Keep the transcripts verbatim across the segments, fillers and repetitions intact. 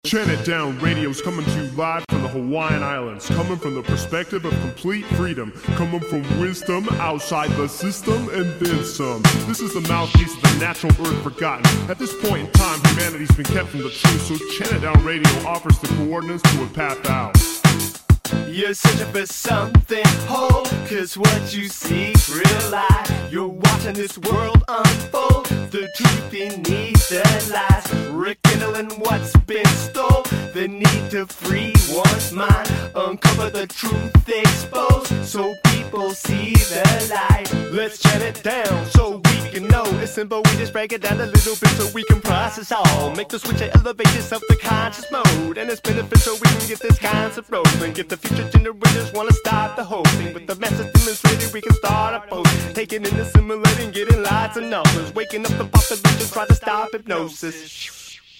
Chant It Down Radio's coming to you live from the Hawaiian Islands, coming from the perspective of complete freedom, coming from wisdom outside the system and then some. This is the mouthpiece of the natural earth forgotten. At this point in time, humanity's been kept from the truth, so Chant It Down Radio offers the coordinates to a path out. You're searching for something whole, cause what you see real life. You're watching this world unfold, the truth beneath the lies. Rekindling what's been stole, the need to free one's mind. Uncover the truth exposed, so people see the light. Let's chant it down, so we can know. It's simple, we just break it down a little bit so we can process all. Make the switch and elevate yourself to conscious mode. And it's beneficial we can get this concept rolling. Get the future generators wanna start the whole thing. With the message demonstrated, we can start a post. Taking in, assimilating, getting lots of numbers. Waking up the population, try to stop hypnosis.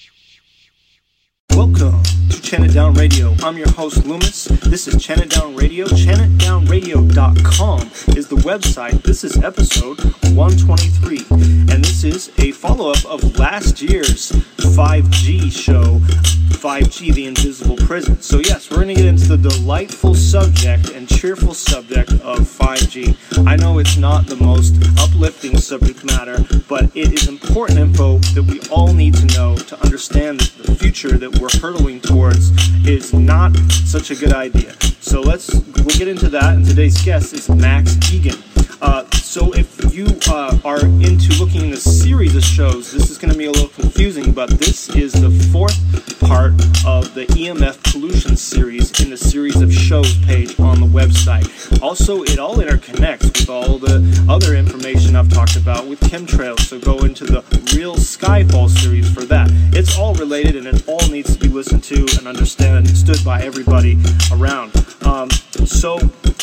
Welcome to Chant It Down Radio. I'm your host, Loomis. This is Chant It Down Radio. chant it down radio dot com is the website. This is episode one twenty-three. And this is a follow-up of last year's five G show, five G, The Invisible Prison. So yes, we're going to get into the delightful subject and cheerful subject of five G. I know it's not the most uplifting subject matter, but it is important info that we all need to know to understand that the future that we're hurtling towards is not such a good idea. So let's, we'll get into that, and today's guest is Max Igan. Uh, so if you uh, are into looking in a series of shows, this is going to be a little confusing, but this is the fourth part of the E M F pollution series in the series of shows page on the website. Also, it all interconnects with all the other information I've talked about with chemtrails, so go into the Real Skyfall series for that. It's all related, and it all needs to be listened to and understood by everybody around. Um, so...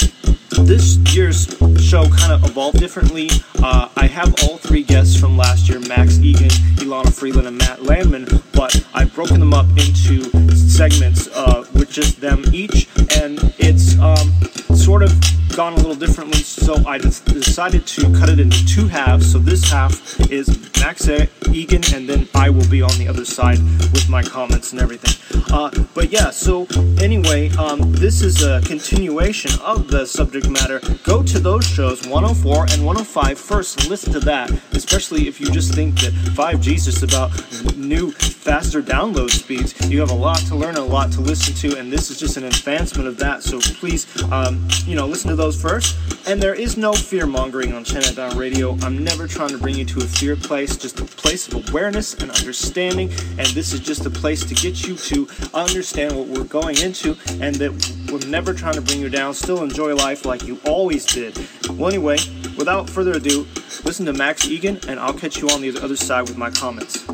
This year's show kind of evolved differently. Uh, I have all three guests from last year, Max Igan, Ilana Freeland, and Matt Landman, but I've broken them up into segments uh, with just them each, and it's um, sort of gone a little differently, so I decided to cut it into two halves. So this half is Max Igan, and then I will be on the other side with my comments and everything. Uh, but yeah, so anyway, um, this is a continuation of the subject matter. Go to those shows, one oh four and one oh five first, and listen to that, especially if you just think that five G is just about new, faster download speeds. You have a lot to learn, a lot to listen to, and this is just an advancement of that, so please, um, you know, listen to those first. And there is no fear-mongering on Chant It Down Radio. I'm never trying to bring you to a fear place, just a place of awareness and understanding, and this is just a place to get you to understand what we're going into, and that we're never trying to bring you down. Still enjoy life like you always did. Well, anyway, without further ado, listen to Max Igan, and I'll catch you on the other side with my comments.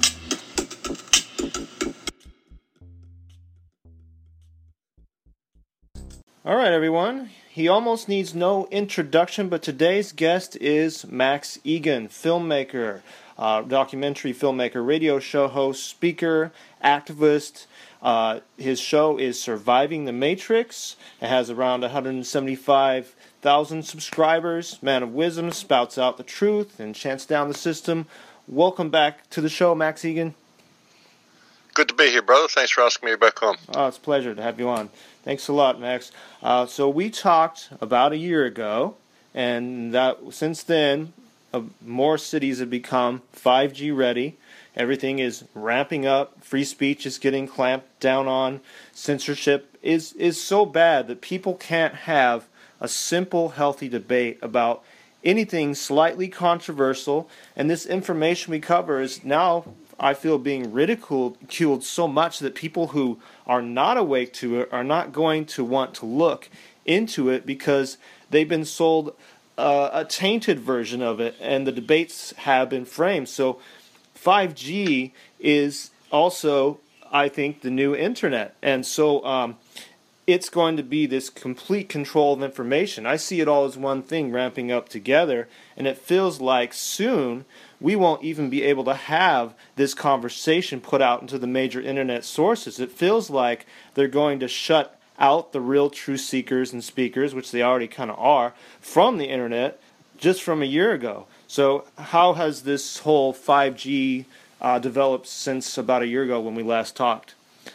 Alright, everyone. He almost needs no introduction, but today's guest is Max Igan, filmmaker, uh, documentary filmmaker, radio show host, speaker, activist. Uh, his show is Surviving the Matrix. It has around one hundred seventy-five thousand subscribers. Man of wisdom, spouts out the truth and chants down the system. Welcome back to the show, Max Igan. Good to be here, brother. Thanks for asking me back on. Oh, it's a pleasure to have you on. Thanks a lot, Max. Uh, so we talked about a year ago, and that since then, uh, more cities have become five G ready. Everything is ramping up. Free speech is getting clamped down on. Censorship is, is so bad that people can't have a simple, healthy debate about anything slightly controversial. And this information we cover is now, I feel, being ridiculed so much that people who are not awake to it are not going to want to look into it because they've been sold uh, a tainted version of it, and the debates have been framed. So five G is also, I think, the new internet. And so um, it's going to be this complete control of information. I see it all as one thing ramping up together, and it feels like soon we won't even be able to have this conversation put out into the major internet sources. It feels like they're going to shut out the real truth seekers and speakers, which they already kind of are, from the internet just from a year ago. So how has this whole five G uh, developed since about a year ago when we last talked?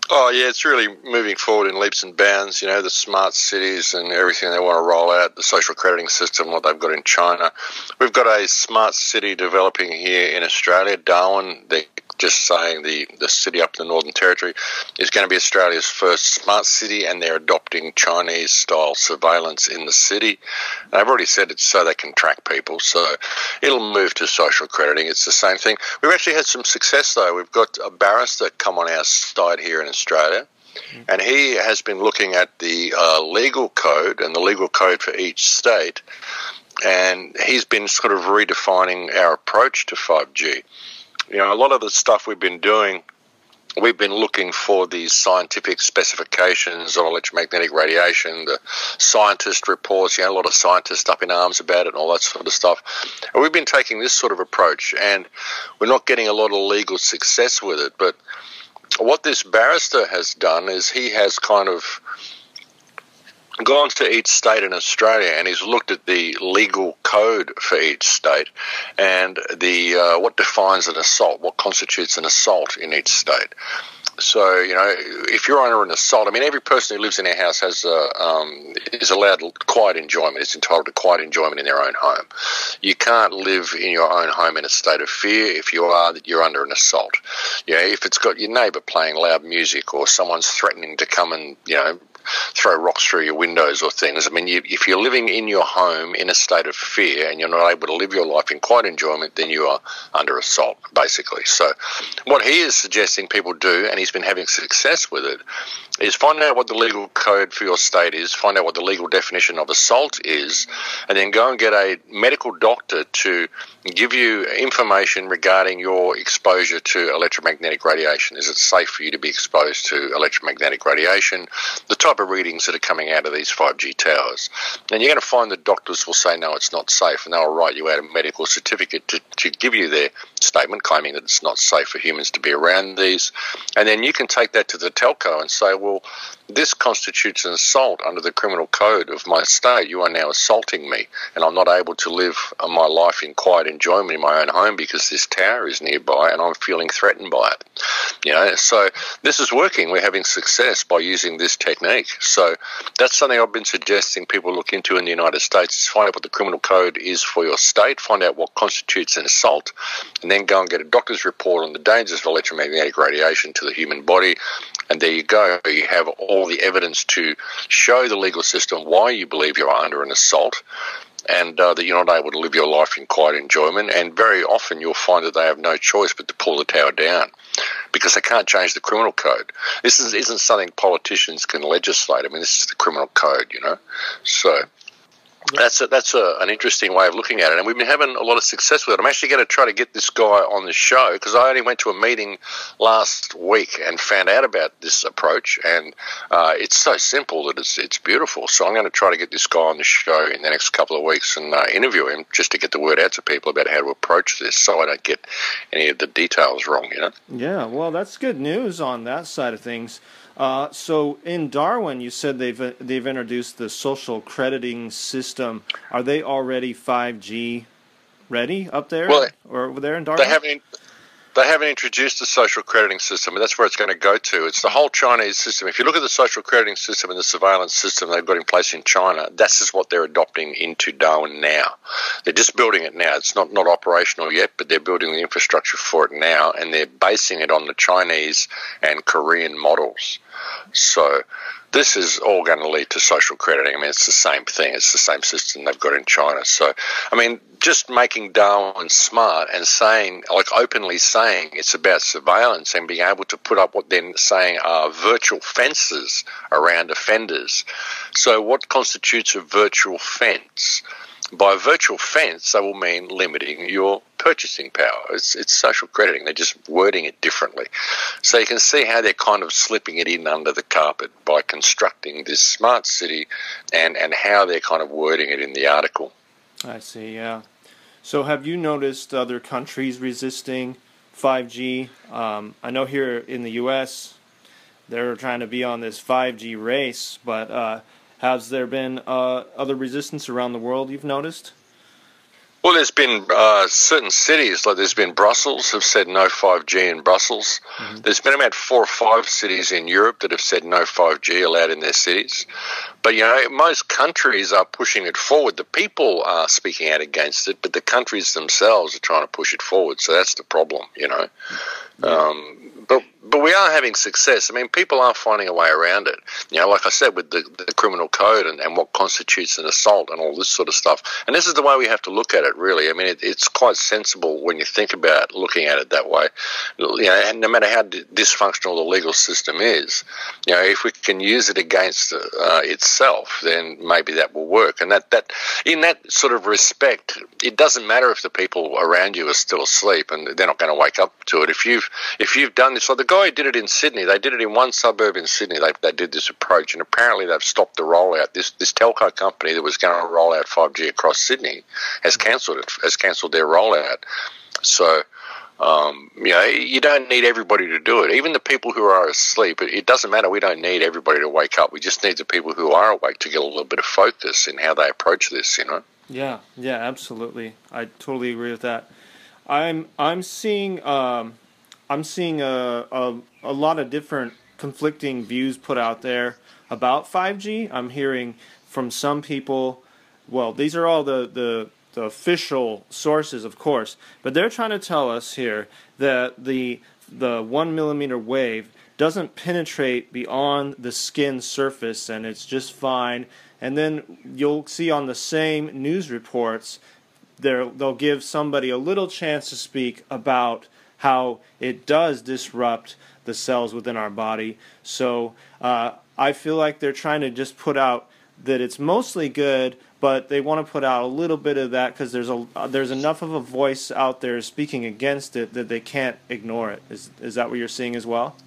Oh, yeah, it's really moving forward in leaps and bounds. You know, the smart cities and everything they want to roll out, the social crediting system, what they've got in China. We've got a smart city developing here in Australia, Darwin. They're just saying the, the city up in the Northern Territory is going to be Australia's first smart city, and they're adopting Chinese-style surveillance in the city. And they've already said it's so they can track people, so it'll move to social crediting. It's the same thing. We've actually had some success, though. We've got a barrister come on our side here in Australia, and he has been looking at the uh, legal code and the legal code for each state, and he's been sort of redefining our approach to five G. You know, a lot of the stuff we've been doing, we've been looking for these scientific specifications of electromagnetic radiation, the scientist reports, you know, a lot of scientists up in arms about it and all that sort of stuff. And we've been taking this sort of approach, and we're not getting a lot of legal success with it. But what this barrister has done is he has kind of gone to each state in Australia, and he's looked at the legal code for each state and the uh, what defines an assault, what constitutes an assault in each state. So, you know, if you're under an assault, I mean, every person who lives in our house has a, um, is allowed quiet enjoyment, is entitled to quiet enjoyment in their own home. You can't live in your own home in a state of fear. If you are, that you're under an assault. You know, if it's got your neighbour playing loud music or someone's threatening to come and, you know, throw rocks through your windows or things. I mean, you, if you're living in your home in a state of fear and you're not able to live your life in quiet enjoyment, then you are under assault, basically. So what he is suggesting people do, and he's been having success with it, is find out what the legal code for your state is, find out what the legal definition of assault is, and then go and get a medical doctor to give you information regarding your exposure to electromagnetic radiation. Is it safe for you to be exposed to electromagnetic radiation? The type of readings that are coming out of these five G towers. And you're going to find that doctors will say, no, it's not safe, and they'll write you out a medical certificate to, to give you their statement claiming that it's not safe for humans to be around these. And then you can take that to the telco and say, well, this constitutes an assault under the criminal code of my state. You are now assaulting me, and I'm not able to live my life in quiet enjoyment in my own home because this tower is nearby and I'm feeling threatened by it. You know, so this is working. We're having success by using this technique. So that's something I've been suggesting people look into in the United States, is find out what the criminal code is for your state, find out what constitutes an assault, and then go and get a doctor's report on the dangers of electromagnetic radiation to the human body. And there you go. You have all the evidence to show the legal system why you believe you are under an assault, and uh, that you're not able to live your life in quiet enjoyment. And very often you'll find that they have no choice but to pull the tower down because they can't change the criminal code. This is, isn't something politicians can legislate. I mean, this is the criminal code, you know. So that's a, that's a, an interesting way of looking at it, and we've been having a lot of success with it. I'm actually going to try to get this guy on the show because I only went to a meeting last week and found out about this approach, and uh, it's so simple that it's it's beautiful. So I'm going to try to get this guy on the show in the next couple of weeks and uh, interview him just to get the word out to people about how to approach this, so I don't get any of the details wrong, you know. Yeah, well, that's good news on that side of things. Uh, so in Darwin, you said they've uh, they've introduced the social crediting system. Are they already five G ready up there, well, or over there in Darwin? They haven't. They haven't introduced the social crediting system, and that's where it's going to go to. It's the whole Chinese system. If you look at the social crediting system and the surveillance system they've got in place in China, that's just what they're adopting into Darwin now. They're just building it now. It's not, not operational yet, but they're building the infrastructure for it now, and they're basing it on the Chinese and Korean models. So this is all going to lead to social crediting. I mean, it's the same thing. It's the same system they've got in China. So, I mean, just making Darwin smart and saying, like openly saying it's about surveillance and being able to put up what they're saying are virtual fences around offenders. So what constitutes a virtual fence? By a virtual fence, they will mean limiting your purchasing power. It's, it's social crediting. They're just wording it differently. So you can see how they're kind of slipping it in under the carpet by constructing this smart city, and, and how they're kind of wording it in the article. I see, yeah. So have you noticed other countries resisting five G? Um, I know here in the U S they're trying to be on this five G race, but uh, has there been uh, other resistance around the world you've noticed? Well, there's been uh, certain cities, like there's been Brussels, have said no five G in Brussels. Mm-hmm. There's been about four or five cities in Europe that have said no five G allowed in their cities. But, you know, most countries are pushing it forward. The people are speaking out against it, but the countries themselves are trying to push it forward. So that's the problem, you know. Yeah. Um, but but we are having success. I mean, people are finding a way around it. You know, like I said, with the, the criminal code and, and what constitutes an assault and all this sort of stuff. And this is the way we have to look at it, really. I mean, it, it's quite sensible when you think about looking at it that way. You know, and no matter how dysfunctional the legal system is, you know, if we can use it against uh, itself, then maybe that will work. And that, that in that sort of respect, it doesn't matter if the people around you are still asleep and they're not going to wake up to it. If you've if you've done this, like the guy who did it in Sydney, they did it in one suburb in Sydney. They they did this approach, and apparently they've stopped the rollout. This this telco company that was going to roll out five G across Sydney has cancelled it. Has cancelled their rollout. So. Um, you know, you don't need everybody to do it. Even the people who are asleep, it, it doesn't matter. We don't need everybody to wake up. We just need the people who are awake to get a little bit of focus in how they approach this, you know? Yeah, yeah, absolutely. I totally agree with that. I'm I'm seeing um, I'm seeing a, a a lot of different conflicting views put out there about five G. I'm hearing from some people, well, these are all the, the the official sources, of course, but they're trying to tell us here that the the one millimeter wave doesn't penetrate beyond the skin surface and it's just fine. And then you'll see on the same news reports, they'll give somebody a little chance to speak about how it does disrupt the cells within our body. So uh, I feel like they're trying to just put out that it's mostly good, but they want to put out a little bit of that because there's a there's enough of a voice out there speaking against it that they can't ignore it. Is is that what you're seeing as well?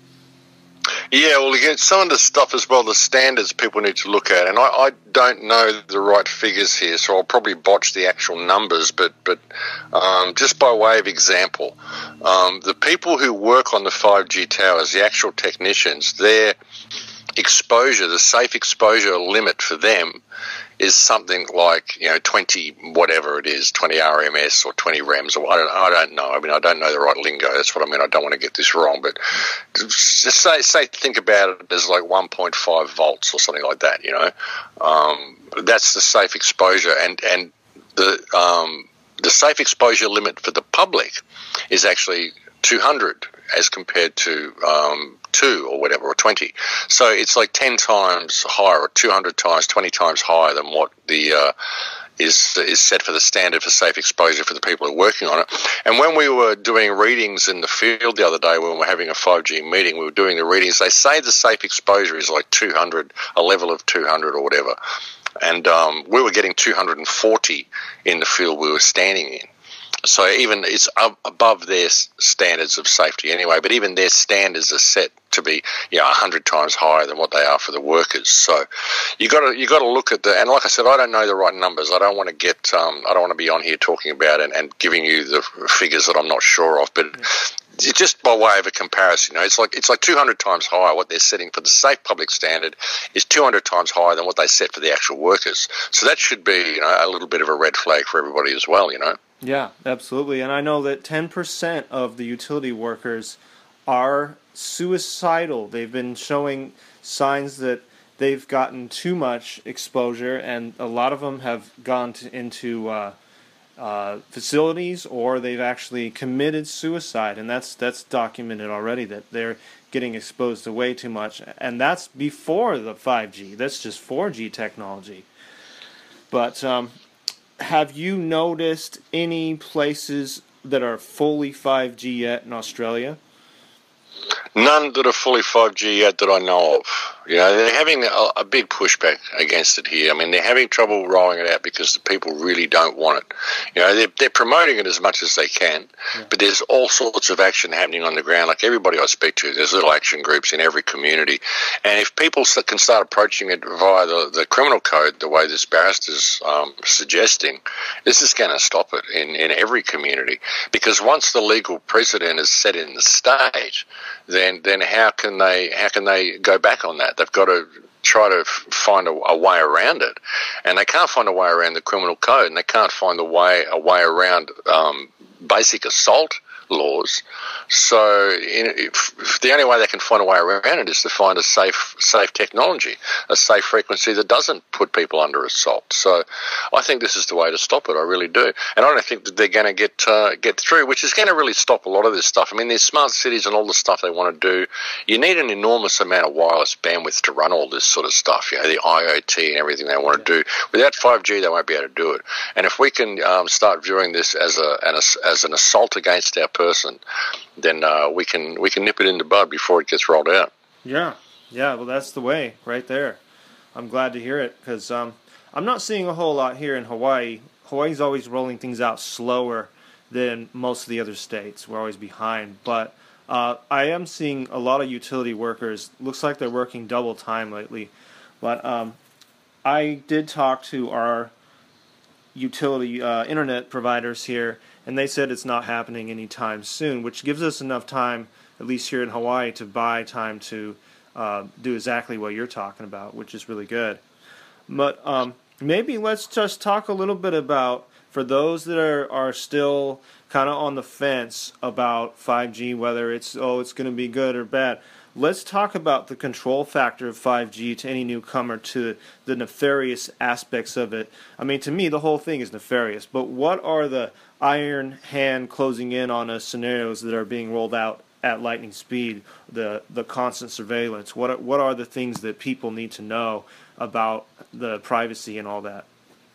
Yeah, well, again, some of the stuff as well, the standards people need to look at, and I, I don't know the right figures here, so I'll probably botch the actual numbers, but but um, just by way of example, um, the people who work on the five G towers, the actual technicians, their exposure, the safe exposure limit for them is something like, you know, twenty whatever it is, twenty R M S or twenty R E M S, or I don't, I don't know. I mean, I don't know the right lingo. That's what I mean. I don't want to get this wrong, but just say, say, think about it as like one point five volts or something like that. You know, um, that's the safe exposure, and and the um, the safe exposure limit for the public is actually two hundred as compared to um, two or whatever, or twenty. So it's like ten times higher, or two hundred times, twenty times higher than what the uh, is is set for the standard for safe exposure for the people who are working on it. And when we were doing readings in the field the other day, when we were having a five G meeting, we were doing the readings. They say the safe exposure is like two hundred, a level of two hundred or whatever. And um, we were getting two hundred forty in the field we were standing in. So even it's up above their standards of safety anyway, but even their standards are set to be, you know, a hundred times higher than what they are for the workers. So you got to you got to look at the, and like I said, I don't know the right numbers. I don't want to get, um, I don't want to be on here talking about it and giving you the figures that I'm not sure of, but. It's just by way of a comparison, you know, it's like it's like two hundred times higher. What they're setting for the safe public standard is two hundred times higher than what they set for the actual workers. So that should be, you know, a little bit of a red flag for everybody as well, you know. Yeah, absolutely. And I know that ten percent of the utility workers are suicidal. They've been showing signs that they've gotten too much exposure, and a lot of them have gone to, into uh, uh, facilities, or they've actually committed suicide, and that's that's documented already, that they're getting exposed to way too much. And that's before the five G. That's just four G technology. But um, have you noticed any places that are fully five G yet in Australia? None that are fully five G yet that I know of. You know, they're having a, a big pushback against it here. I mean, they're having trouble rolling it out because the people really don't want it. You know, they're, they're promoting it as much as they can, yeah. But there's all sorts of action happening on the ground. Like everybody I speak to, there's little action groups in every community. And if people can start approaching it via the, the criminal code, the way this barrister's um, suggesting, this is going to stop it in, in every community. Because once the legal precedent is set in the state, then then how can they how can they go back on that? They've got to try to f- find a, a way around it, and they can't find a way around the criminal code, and they can't find a way a way around um, basic assault laws. So in, if, if the only way they can find a way around it is to find a safe safe technology, a safe frequency that doesn't put people under assault. So I think this is the way to stop it. I really do. And I don't think that they're going to get uh, get through, which is going to really stop a lot of this stuff. I mean, these smart cities and all the stuff they want to do, you need an enormous amount of wireless bandwidth to run all this sort of stuff, you know, the I O T and everything they want to do. Without five G, they won't be able to do it. And if we can um, start viewing this as a an, as an assault against our person, then uh, we can we can nip it in the bud before it gets rolled out. Yeah, yeah. Well, that's the way right there. I'm glad to hear it because um, I'm not seeing a whole lot here in Hawaii. Hawaii's always rolling things out slower than most of the other states. We're always behind, but uh, I am seeing a lot of utility workers. Looks like they're working double time lately. But um, I did talk to our utility uh, internet providers here, and they said it's not happening anytime soon, which gives us enough time, at least here in Hawaii, to buy time to uh, do exactly what you're talking about, which is really good. But um, maybe let's just talk a little bit about, for those that are, are still kind of on the fence about five G, whether it's, oh, it's going to be good or bad, let's talk about the control factor of five G to any newcomer, to the nefarious aspects of it. I mean, to me, the whole thing is nefarious, but what are the iron hand closing in on us scenarios that are being rolled out at lightning speed, the the constant surveillance? What are, what are the things that people need to know about the privacy and all that?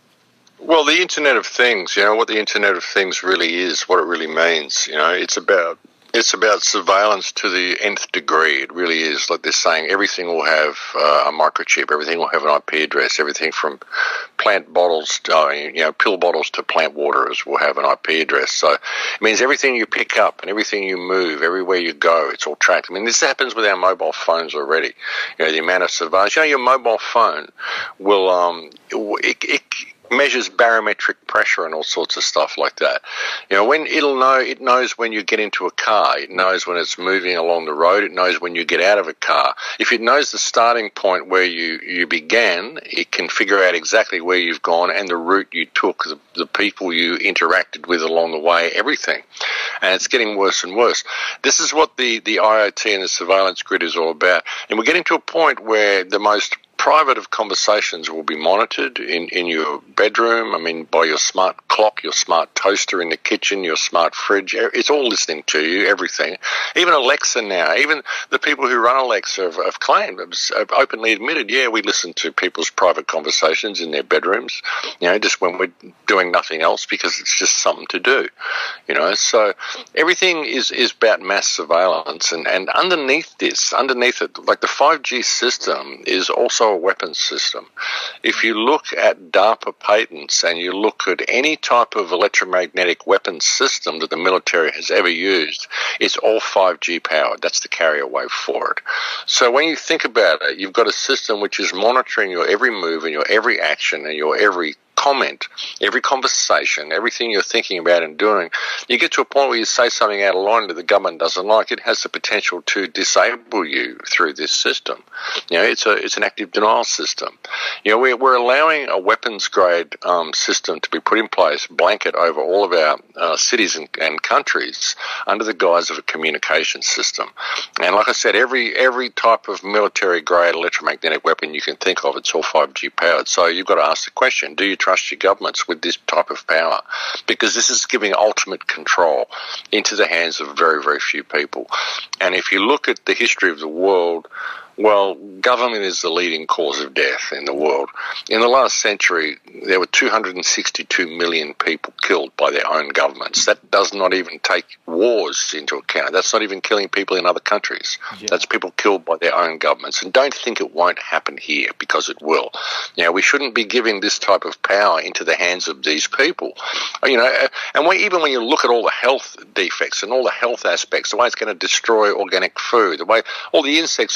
Well, the Internet of Things, you know, what the Internet of Things really is, what it really means, you know, it's about It's about surveillance to the nth degree. It really is. Like they're saying, everything will have uh, a microchip. Everything will have an I P address. Everything from plant bottles, to, uh, you know, pill bottles to plant waters will have an I P address. So it means everything you pick up and everything you move, everywhere you go, it's all tracked. I mean, this happens with our mobile phones already. You know, the amount of surveillance. You know, your mobile phone will um, it, it measures barometric pressure and all sorts of stuff like that. You know, when it'll know, it knows when you get into a car, it knows when it's moving along the road, it knows when you get out of a car. If it knows the starting point where you, you began, it can figure out exactly where you've gone and the route you took, the, the people you interacted with along the way, everything. And it's getting worse and worse. This is what the, the I O T and the surveillance grid is all about. And we're getting to a point where the most private of conversations will be monitored in, in your bedroom. I mean, by your smart clock, your smart toaster in the kitchen, your smart fridge. It's all listening to you, everything. Even Alexa now, even the people who run Alexa have, have claimed, have openly admitted, yeah, we listen to people's private conversations in their bedrooms, you know, just when we're doing nothing else because it's just something to do, you know. So everything is, is about mass surveillance. And, and underneath this, underneath it, like the five G system is also a weapons system. If you look at DARPA patents and you look at any type of electromagnetic weapons system that the military has ever used, it's all five G powered. That's the carrier wave for it. So when you think about it, you've got a system which is monitoring your every move and your every action and your every comment, every conversation, everything you're thinking about and doing. You get to a point where you say something out of line that the government doesn't like, it has the potential to disable you through this system. You know, it's a it's an active denial system. You know, we're, we're allowing a weapons grade um, system to be put in place, blanket over all of our uh, cities and, and countries under the guise of a communication system. And like I said, every every type of military grade electromagnetic weapon you can think of, it's all five G powered. So you've got to ask the question, do you trust your governments with this type of power? Because this is giving ultimate control into the hands of very, very few people. And if you look at the history of the world, well, government is the leading cause of death in the world. In the last century, there were two hundred sixty-two million people killed by their own governments. That does not even take wars into account. That's not even killing people in other countries. Yeah. That's people killed by their own governments. And don't think it won't happen here, because it will. You know, we shouldn't be giving this type of power into the hands of these people. You know, and when, even when you look at all the health defects and all the health aspects, the way it's going to destroy organic food, the way all the insects are dropping out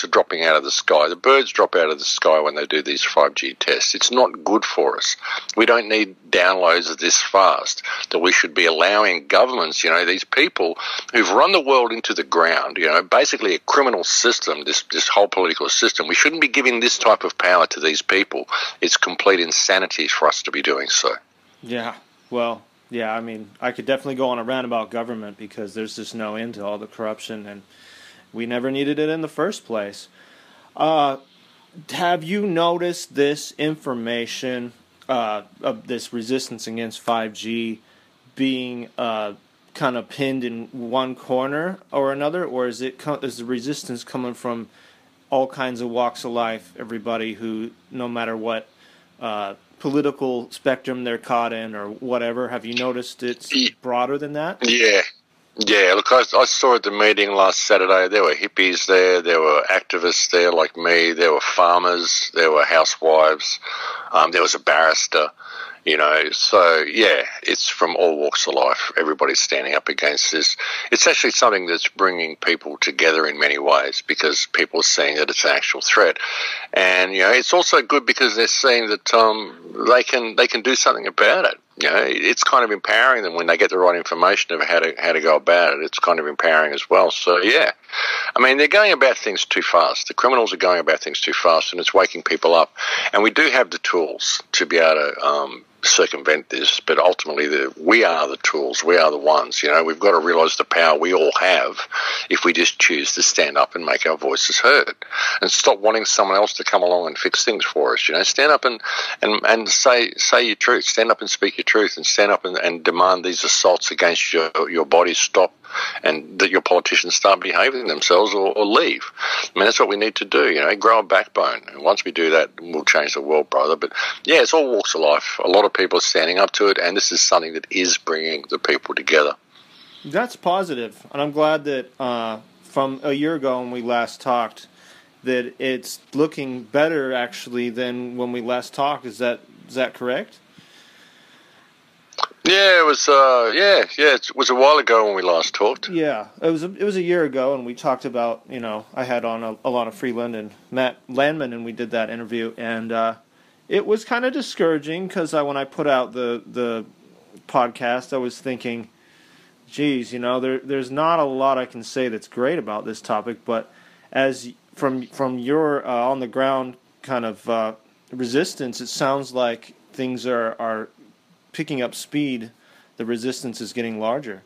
out of the sky. The birds drop out of the sky when they do these five G tests. It's not good for us. We don't need downloads this fast. That we should be allowing governments, you know, these people who've run the world into the ground, you know, basically a criminal system, this, this whole political system. We shouldn't be giving this type of power to these people. It's complete insanity for us to be doing so. Yeah, well, yeah, I mean, I could definitely go on a rant about government because there's just no end to all the corruption, and we never needed it in the first place. Uh, have you noticed this information, uh, of this resistance against five G being uh, kind of pinned in one corner or another, or is it co- is the resistance coming from all kinds of walks of life, everybody who, no matter what uh, political spectrum they're caught in or whatever? Have you noticed it's broader than that? Yeah. Yeah, look, I, I saw at the meeting last Saturday, there were hippies there, there were activists there like me, there were farmers, there were housewives, um, there was a barrister, you know, so yeah, it's from all walks of life. Everybody's standing up against this. It's actually something that's bringing people together in many ways because people are seeing that it's an actual threat. And, you know, it's also good because they're seeing that um, they can they can do something about it. You know, it's kind of empowering them when they get the right information of how to how to go about it. It's kind of empowering as well. So, yeah. I mean, they're going about things too fast. The criminals are going about things too fast, and it's waking people up. And we do have the tools to be able to um, circumvent this, but ultimately the, we are the tools. We are the ones. You know, we've got to realise the power we all have if we just choose to stand up and make our voices heard and stop wanting someone else to come along and fix things for us. You know, stand up and, and, and say say your truth. Stand up and speak your truth, and stand up and, and demand these assaults against your your body stop, and that your politicians start behaving themselves or, or leave. I mean, that's what we need to do, you know, grow a backbone. And once we do that, we'll change the world, brother. But, yeah, it's all walks of life. A lot of people are standing up to it, and this is something that is bringing the people together. That's positive, and I'm glad that uh, from a year ago when we last talked, that it's looking better, actually, than when we last talked. Is that is that correct? Yeah, it was. Uh, yeah, yeah, it was a while ago when we last talked. Yeah, it was. A, it was a year ago, and we talked about. You know, I had on a, Alana Freeland and Matt Landman, and we did that interview, and uh, it was kind of discouraging because I, when I put out the the podcast, I was thinking, geez, you know, there there's not a lot I can say that's great about this topic, but as from from your uh, on the ground kind of uh, resistance, it sounds like things are are. picking up speed, the resistance is getting larger.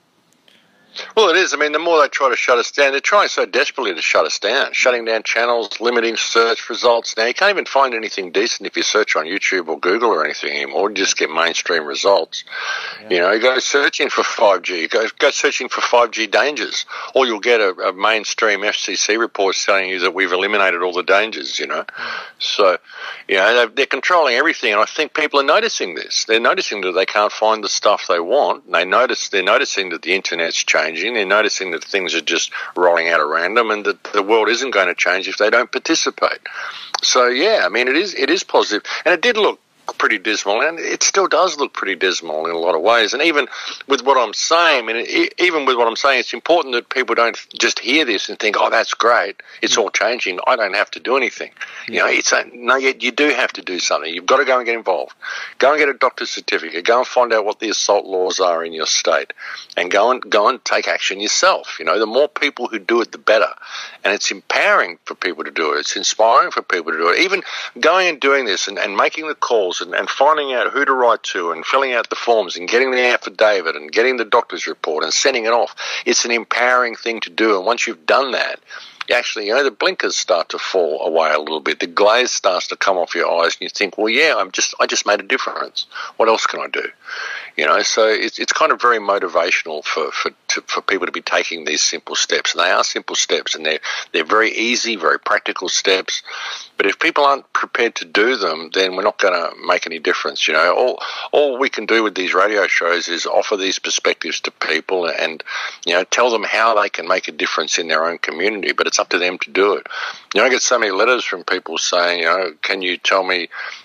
Well, it is. I mean, the more they try to shut us down, they're trying so desperately to shut us down, shutting down channels, limiting search results. Now, you can't even find anything decent if you search on YouTube or Google or anything anymore. You just get mainstream results. Yeah. You know, you go searching for five G, go go searching for five G dangers, or you'll get a, a mainstream F C C report telling you that we've eliminated all the dangers, you know. Mm. So, you know, they're, they're controlling everything, and I think people are noticing this. They're noticing that they can't find the stuff they want, and they notice, they're noticing that the Internet's changed. They're noticing that things are just rolling out at random and that the world isn't going to change if they don't participate. So, yeah, I mean, it is it is positive. And it did look pretty dismal, and it still does look pretty dismal in a lot of ways. And even with what I'm saying, I mean, even with what I'm saying, it's important that people don't just hear this and think, oh, that's great, it's all changing, I don't have to do anything. You know, it's a, no, you do have to do something. You've got to go and get involved. Go and get a doctor's certificate. Go and find out what the assault laws are in your state, and go and go and take action yourself. You know, the more people who do it, the better. And it's empowering for people to do it. It's inspiring for people to do it. Even going and doing this and, and making the calls and, and finding out who to write to and filling out the forms and getting the affidavit and getting the doctor's report and sending it off. It's an empowering thing to do. And once you've done that, actually, you know, the blinkers start to fall away a little bit. The glaze starts to come off your eyes, and you think, well, yeah, I'm just, I just made a difference. What else can I do? You know, so it's it's kind of very motivational for for to, for people to be taking these simple steps, and they are simple steps, and they're they're very easy, very practical steps. But if people aren't prepared to do them, then we're not going to make any difference. You know, all all we can do with these radio shows is offer these perspectives to people, and you know, tell them how they can make a difference in their own community. But it's up to them to do it. You know, I get so many letters from people saying, you know, can you tell me,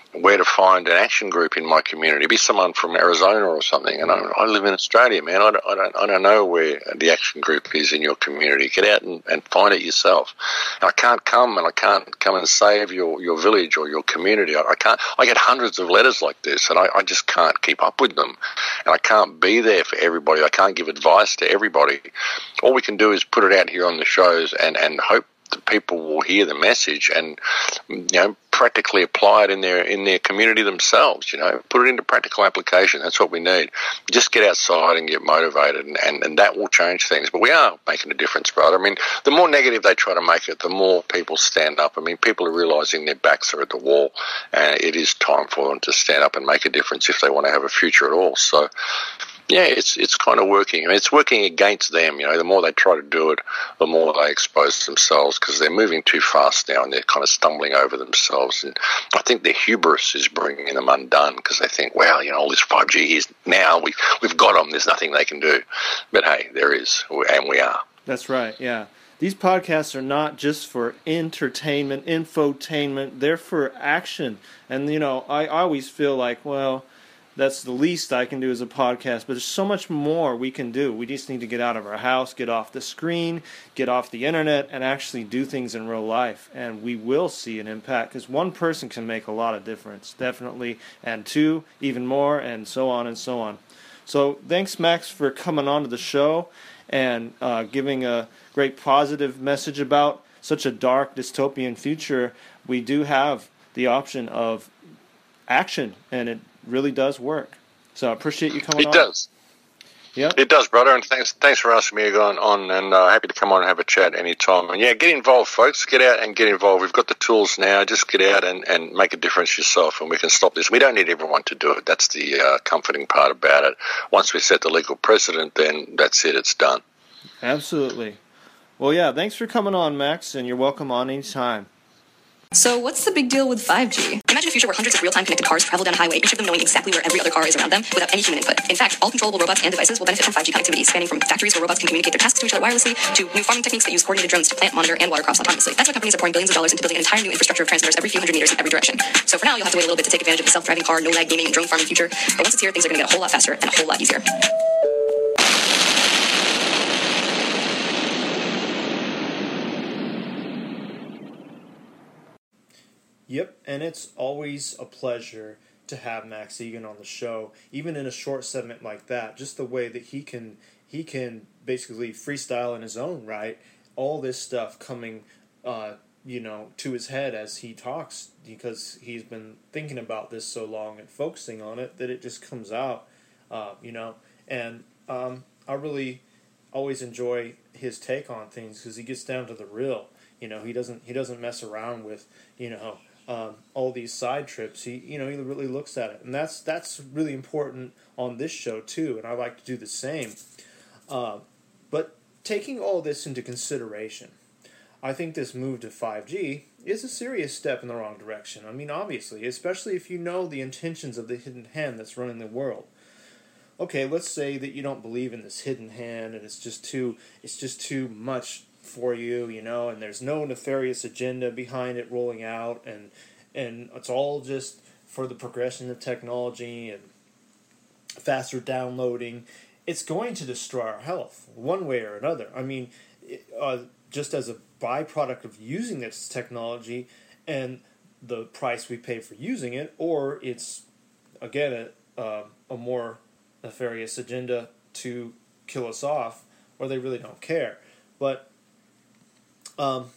where to find an action group in my community. Be someone from Arizona or something, and I, I live in Australia, man. I don't, I don't, I don't know where the action group is in your community. Get out and, and find it yourself. And I can't come and I can't come and save your, your village or your community. I, I can't. I get hundreds of letters like this, and I, I just can't keep up with them. And I can't be there for everybody. I can't give advice to everybody. All we can do is put it out here on the shows and, and hope that people will hear the message and, you know, practically apply it in their in their community themselves. You know, put it into practical application. That's what we need. Just get outside and get motivated, and, and, and that will change things. But we are making a difference, brother. I mean, the more negative they try to make it, the more people stand up. I mean, people are realising their backs are at the wall, and it is time for them to stand up and make a difference if they want to have a future at all. So, yeah, it's it's kind of working. I mean, it's working against them. You know, the more they try to do it, the more they expose themselves, because they're moving too fast now and they're kind of stumbling over themselves. And I think their hubris is bringing them undone, because they think, well, you know, all this five G is now, we, we've got them, there's nothing they can do. But hey, there is, and we are. That's right, yeah. These podcasts are not just for entertainment, infotainment, they're for action. And, you know, I, I always feel like, well, that's the least I can do as a podcast, but there's so much more we can do. We just need to get out of our house, get off the screen, get off the internet, and actually do things in real life. And we will see an impact, because one person can make a lot of difference, definitely, and two, even more, and so on and so on. So thanks, Max, for coming on to the show and uh, giving a great positive message about such a dark dystopian future. We do have the option of action, and it really does work. So I appreciate you coming it on. It does. Yeah, it does, brother. And thanks, thanks for asking me to go on, on and uh, happy to come on and have a chat anytime. And yeah, get involved, folks. Get out and get involved. We've got the tools now. Just get out and, and make a difference yourself, and we can stop this. We don't need everyone to do it. That's the uh, comforting part about it. Once we set the legal precedent, then that's it. It's done. Absolutely. Well, yeah, thanks for coming on, Max, and you're welcome on anytime. So what's the big deal with five G? Imagine a future where hundreds of real-time connected cars travel down a highway, each of them knowing exactly where every other car is around them without any human input. In fact, all controllable robots and devices will benefit from five G connectivity, spanning from factories where robots can communicate their tasks to each other wirelessly to new farming techniques that use coordinated drones to plant, monitor, and water crops autonomously. That's why companies are pouring billions of dollars into building an entire new infrastructure of transmitters every few hundred meters in every direction. So for now, you'll have to wait a little bit to take advantage of the self-driving car, no-lag gaming, and drone farming future. But once it's here, things are going to get a whole lot faster and a whole lot easier. Yep, and it's always a pleasure to have Max Egan on the show, even in a short segment like that. Just the way that he can he can basically freestyle in his own right, all this stuff coming, uh, you know, to his head as he talks, because he's been thinking about this so long and focusing on it that it just comes out, uh, you know. And um, I really always enjoy his take on things, because he gets down to the real. You know, he doesn't he doesn't mess around with, you know, Um, all these side trips. He, you know, he really looks at it, and that's that's really important on this show too. And I like to do the same. Uh, but taking all this into consideration, I think this move to five G is a serious step in the wrong direction. I mean, obviously, especially if you know the intentions of the hidden hand that's running the world. Okay, let's say that you don't believe in this hidden hand, and it's just too it's just too much for you, you know, and there's no nefarious agenda behind it rolling out, and and it's all just for the progression of technology and faster downloading. It's going to destroy our health one way or another. I mean, uh, just as a byproduct of using this technology and the price we pay for using it, or it's, again, a, uh, a more nefarious agenda to kill us off, or they really don't care. But Um,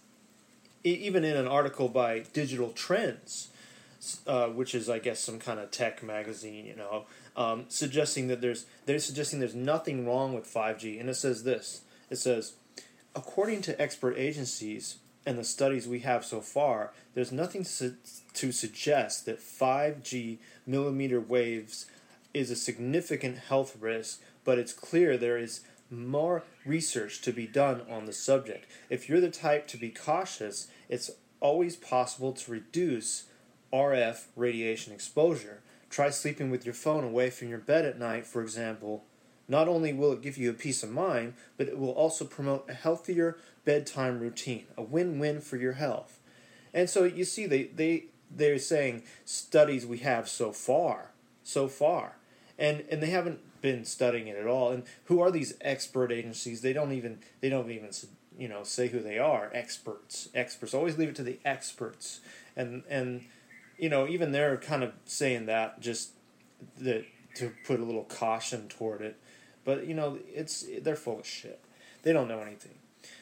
even in an article by Digital Trends, uh, which is, I guess, some kind of tech magazine, you know, um, suggesting that there's they're suggesting there's nothing wrong with five G, and it says this. It says, according to expert agencies and the studies we have so far, there's nothing to, su- to suggest that five G millimeter waves is a significant health risk, but it's clear there is more research to be done on the subject. If you're the type to be cautious, it's always possible to reduce R F radiation exposure. Try sleeping with your phone away from your bed at night, for example. Not only will it give you a peace of mind, but it will also promote a healthier bedtime routine, a win-win for your health. And so you see, they, they they're saying studies we have so far, so far, and and they haven't been studying it at all. And who are these expert agencies? They don't even they don't even you know say who they are. Experts, experts. Always leave it to the experts. And and you know even they're kind of saying that just that to put a little caution toward it. But you know it's they're full of shit. They don't know anything.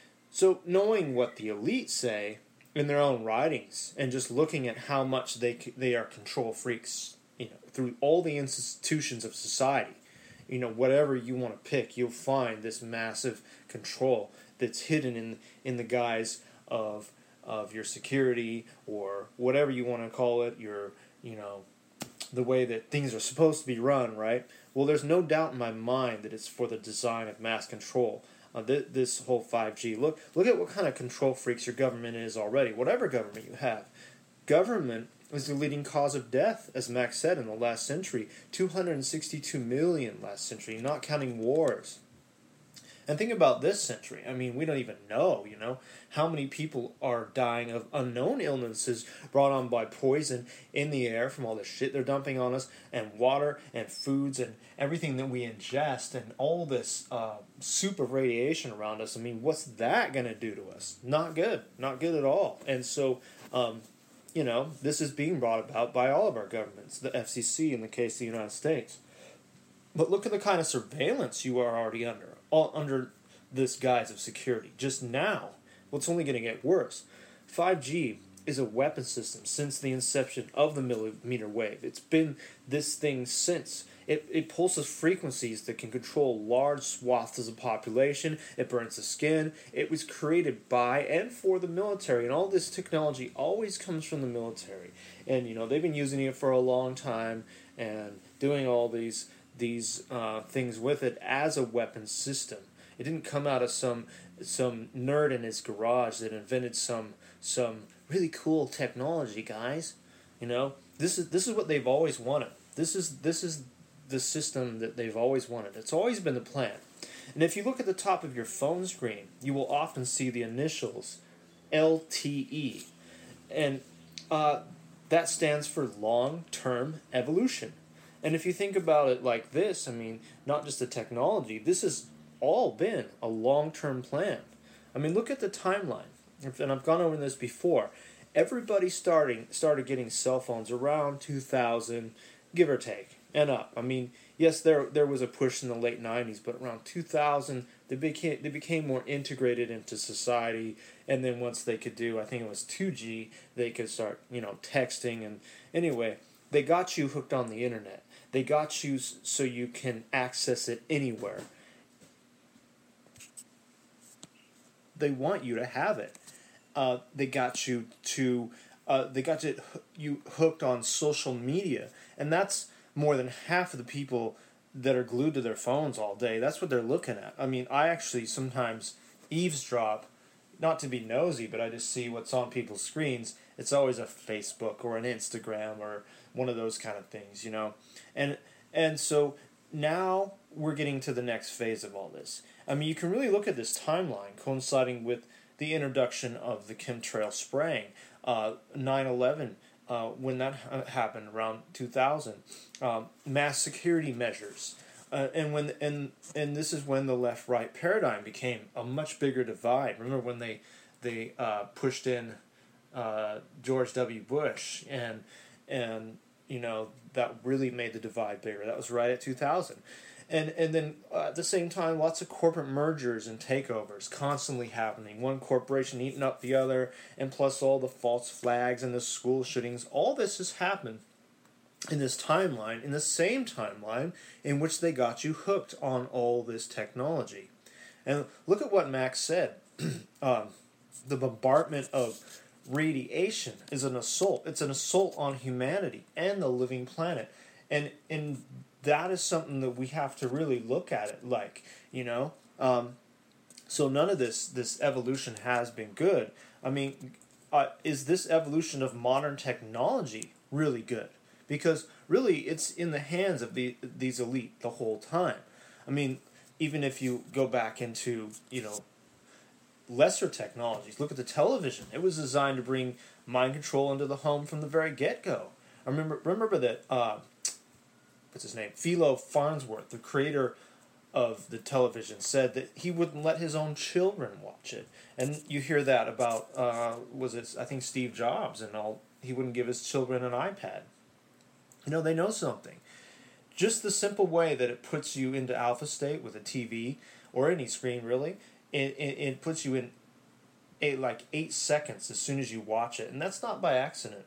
So knowing what the elite say in their own writings and just looking at how much they they are control freaks, you know, through all the institutions of society, you know, whatever you want to pick, you'll find this massive control that's hidden in in the guise of of your security or whatever you want to call it, your, you know, the way that things are supposed to be run, right? Well, there's no doubt in my mind that it's for the design of mass control. Uh, th- this whole five G. Look, look at what kind of control freaks your government is already. Whatever government you have, government is the leading cause of death, as Max said, in the last century. two hundred sixty-two million last century, not counting wars. And think about this century. I mean, we don't even know, you know, how many people are dying of unknown illnesses brought on by poison in the air from all the shit they're dumping on us, and water and foods and everything that we ingest, and all this uh, soup of radiation around us. I mean, what's that going to do to us? Not good. Not good at all. And so, um, you know, this is being brought about by all of our governments, the F C C in the case of the United States. But look at the kind of surveillance you are already under, all under this guise of security. Just now, well, it's only going to get worse. five G is a weapon system since the inception of the millimeter wave. It's been this thing since. It, it pulses frequencies that can control large swaths of the population. It burns the skin. It was created by and for the military, and all this technology always comes from the military. And, you know, they've been using it for a long time and doing all these these uh, things with it as a weapon system. It didn't come out of some some nerd in his garage that invented some some really cool technology, guys. You know, this is this is what they've always wanted. This is this is the system that they've always wanted. It's always been the plan. And if you look at the top of your phone screen, you will often see the initials L T E, and uh, that stands for long-term evolution. And if you think about it like this, I mean, not just the technology, this has all been a long-term plan. I mean, look at the timeline. And I've gone over this before. Everybody starting started getting cell phones around two thousand, give or take, and up. I mean, yes, there there was a push in the late nineties, but around two thousand, they became they became more integrated into society. And then once they could do, I think it was two G, they could start, you know, texting. And anyway, they got you hooked on the internet. They got you so you can access it anywhere. They want you to have it. Uh, they got you to uh, they got you, you hooked on social media, and that's more than half of the people that are glued to their phones all day. That's what they're looking at. I mean, I actually sometimes eavesdrop, not to be nosy, but I just see what's on people's screens. It's always a Facebook or an Instagram or one of those kind of things, you know. And and so now we're getting to the next phase of all this. I mean, you can really look at this timeline coinciding with the introduction of the chemtrail spraying, uh, nine eleven, uh, when that ha- happened around two thousand, um, mass security measures, uh, and when and and this is when the left-right paradigm became a much bigger divide. Remember when they they uh, pushed in uh, George W. Bush, and and you know that really made the divide bigger. That was right at two thousand. And and then uh, at the same time, lots of corporate mergers and takeovers constantly happening. One corporation eating up the other, and plus all the false flags and the school shootings. All this has happened in this timeline, in the same timeline in which they got you hooked on all this technology. And look at what Max said. um, the bombardment of radiation is an assault. It's an assault on humanity and the living planet. And in that is something that we have to really look at it like, you know. Um, so none of this this evolution has been good. I mean, uh, is this evolution of modern technology really good? Because really, it's in the hands of the these elite the whole time. I mean, even if you go back into, you know, lesser technologies. Look at the television. It was designed to bring mind control into the home from the very get-go. I remember remember that, uh, what's his name? Philo Farnsworth, the creator of the television, said that he wouldn't let his own children watch it. And you hear that about, uh, was it, I think, Steve Jobs, and all, he wouldn't give his children an iPad. You know, they know something. Just the simple way that it puts you into alpha state with a T V, or any screen really, it, it, it puts you in eight, like eight seconds as soon as you watch it. And that's not by accident.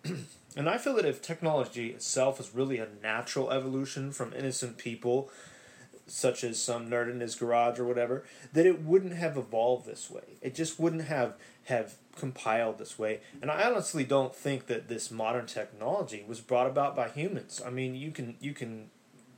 And I feel that if technology itself is really a natural evolution from innocent people, such as some nerd in his garage or whatever, that it wouldn't have evolved this way. It just wouldn't have, have compiled this way. And I honestly don't think that this modern technology was brought about by humans. I mean, you can, you can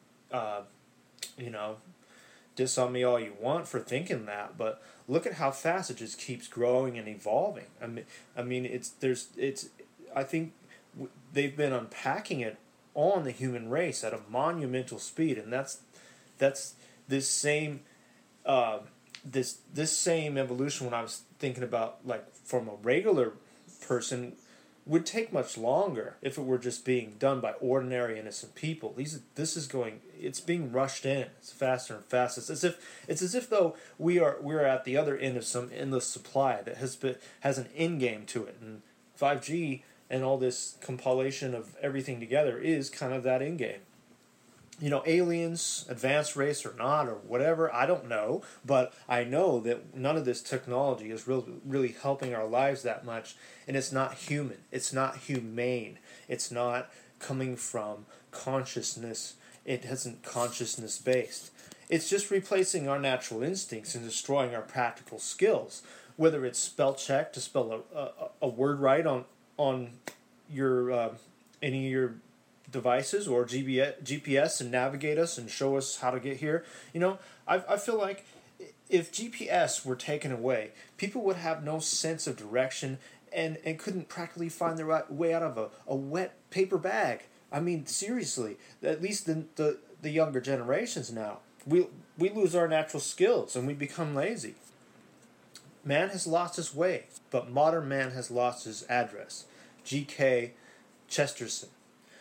uh, you know, diss on me all you want for thinking that, but look at how fast it just keeps growing and evolving. I mean, I mean, it's, there's, it's, I think they've been unpacking it on the human race at a monumental speed, and that's that's this same uh, this this same evolution. When I was thinking about, like, from a regular person, would take much longer if it were just being done by ordinary innocent people. These this is going it's being rushed in. It's faster and faster. It's as if it's as if though we are we're at the other end of some endless supply that has been has an end game to it, and five G and all this compilation of everything together is kind of that end game. You know, aliens, advanced race or not, or whatever, I don't know, but I know that none of this technology is really, really helping our lives that much, and it's not human, it's not humane, it's not coming from consciousness, it isn't consciousness-based. It's just replacing our natural instincts and destroying our practical skills, whether it's spell check to spell a, a, a word right on on your uh, any of your devices, or G P S and navigate us and show us how to get here. You know, I I feel like if G P S were taken away, people would have no sense of direction and, and couldn't practically find the right way out of a, a wet paper bag. I mean, seriously, at least the, the, the younger generations now. We, we lose our natural skills and we become lazy. Man has lost his way, but modern man has lost his address. G K Chesterton.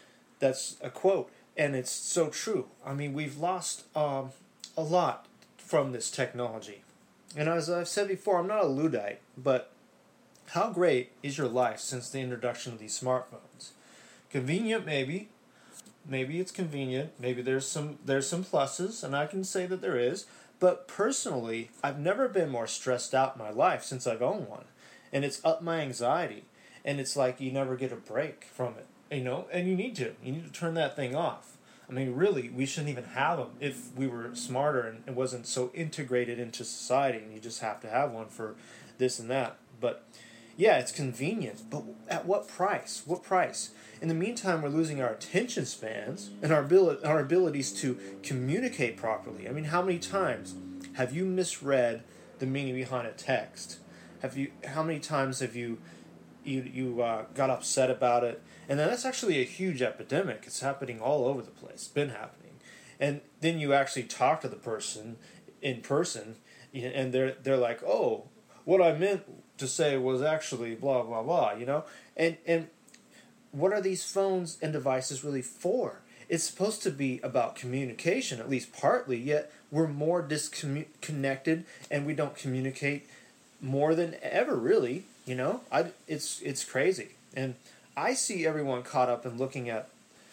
That's a quote, and it's so true. I mean, we've lost um, a lot from this technology. And as I've said before, I'm not a Luddite, but how great is your life since the introduction of these smartphones? Convenient, maybe. Maybe it's convenient. Maybe there's some there's some pluses, and I can say that there is. But personally, I've never been more stressed out in my life since I've owned one. And it's upped my anxiety. And it's like you never get a break from it, you know? And you need to. You need to turn that thing off. I mean, really, we shouldn't even have them if we were smarter and it wasn't so integrated into society and you just have to have one for this and that. But, yeah, it's convenient. But at what price? What price? In the meantime, we're losing our attention spans and our ability, our abilities to communicate properly. I mean, how many times have you misread the meaning behind a text? Have you? How many times have you you you uh, got upset about it? And then that's actually a huge epidemic. It's happening all over the place. It's been happening. And then you actually talk to the person in person, and they're they're like, oh, what I meant to say was actually blah blah blah. You know, and and. What are these phones and devices really for? It's supposed to be about communication, at least partly, yet we're more disconnected and we don't communicate more than ever, really. You know, I, it's it's crazy. And I see everyone caught up in looking at,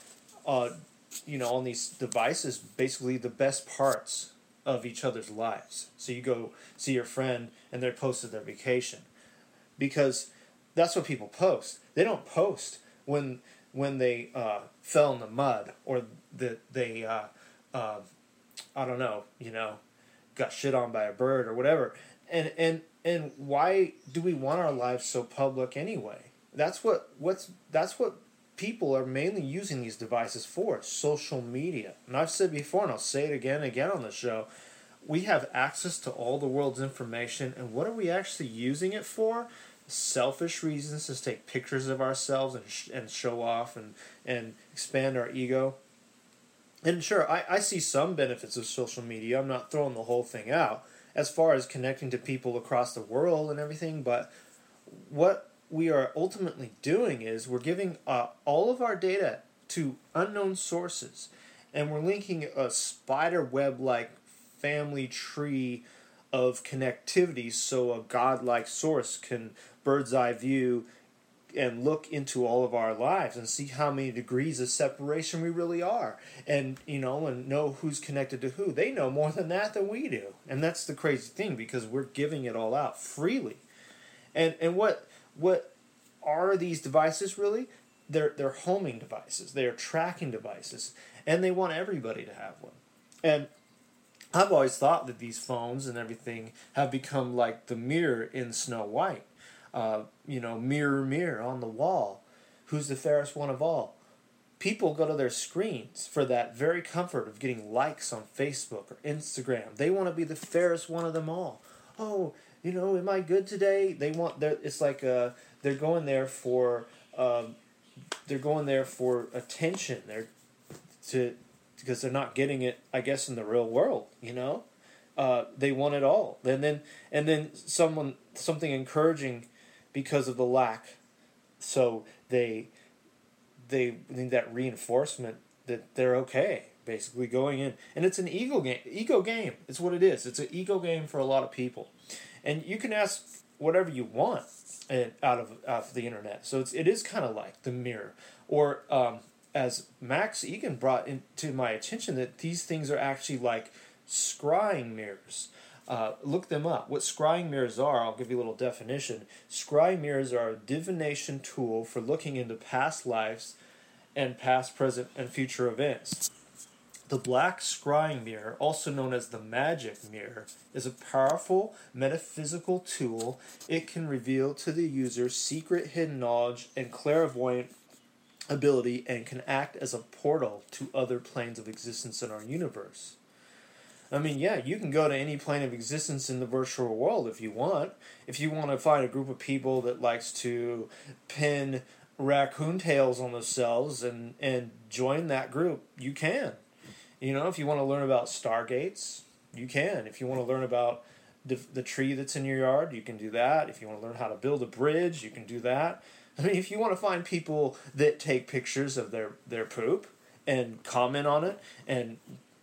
uh, you know, on these devices, basically the best parts of each other's lives. So you go see your friend and they're posted their vacation. Because that's what people post. They don't post when when they uh, fell in the mud, or that they, uh, uh, I don't know, you know, got shit on by a bird or whatever. And and and why do we want our lives so public anyway? That's what what's that's what people are mainly using these devices for, social media. And I've said before, and I'll say it again and again on the show, we have access to all the world's information, and what are we actually using it for? Selfish reasons, to take pictures of ourselves and sh- and show off and, and expand our ego. And sure, I, I see some benefits of social media. I'm not throwing the whole thing out. as far as connecting to people across the world and everything, but what we are ultimately doing is we're giving uh, all of our data to unknown sources, and we're linking a spider web-like family tree of connectivity so a godlike source can bird's eye view and look into all of our lives and see how many degrees of separation we really are, and you know, and know who's connected to who. They know more than that than we do, and that's the crazy thing, because we're giving it all out freely. And and what what are these devices really? They're they're homing devices. They're tracking devices, and they want everybody to have one. And I've always thought that these phones and everything have become like the mirror in Snow White. Uh, you know, mirror, mirror on the wall, who's the fairest one of all? People go to their screens for that very comfort of getting likes on Facebook or Instagram. They want to be the fairest one of them all. Oh, you know, am I good today? They want their. It's like uh, they're going there for. Um, they're going there for attention. They're to because they're not getting it, I guess, in the real world. You know, uh, they want it all. And then and then someone something encouraging. Because of the lack, so they they need that reinforcement that they're okay, basically going in, and it's an ego game. Ego game. It's what it is. It's an ego game for a lot of people, and you can ask whatever you want out of out of the internet. So it's it is kind of like the mirror, or um, as Max Egan brought into my attention, that these things are actually like scrying mirrors. Uh, look them up. What scrying mirrors are, I'll give you a little definition. Scrying mirrors are a divination tool for looking into past lives and past, present, and future events. The black scrying mirror, also known as the magic mirror, is a powerful metaphysical tool. It can reveal to the user secret hidden knowledge and clairvoyant ability, and can act as a portal to other planes of existence in our universe. I mean, yeah, you can go to any plane of existence in the virtual world if you want. If you want to find a group of people that likes to pin raccoon tails on themselves and, and join that group, you can. You know, if you want to learn about stargates, you can. If you want to learn about the, the tree that's in your yard, you can do that. If you want to learn how to build a bridge, you can do that. I mean, if you want to find people that take pictures of their, their poop and comment on it, and